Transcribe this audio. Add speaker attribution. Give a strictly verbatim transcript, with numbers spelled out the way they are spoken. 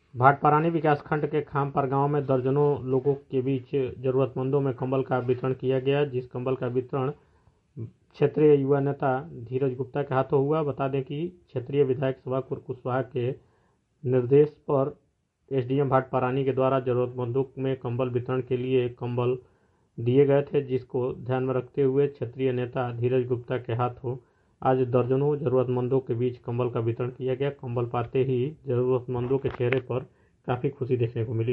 Speaker 1: भाटपारानी विकासखंड के खामपर गांव में दर्जनों लोगों के बीच जरूरतमंदों में कंबल का वितरण किया गया, जिस कंबल का वितरण क्षेत्रीय युवा नेता धीरज गुप्ता के हाथों हुआ। बता दें कि क्षेत्रीय विधायक सभाकुर कुशवाहा के निर्देश पर एसडीएम भाटपारानी के द्वारा जरूरतमंदों में कंबल वितरण के लिए कंबल दिए गए थे, जिसको ध्यान में रखते हुए क्षेत्रीय नेता धीरज गुप्ता के हाथों आज दर्जनों जरूरतमंदों के बीच कंबल का वितरण किया गया। कंबल पाते ही जरूरतमंदों के चेहरे पर काफ़ी खुशी देखने को मिली।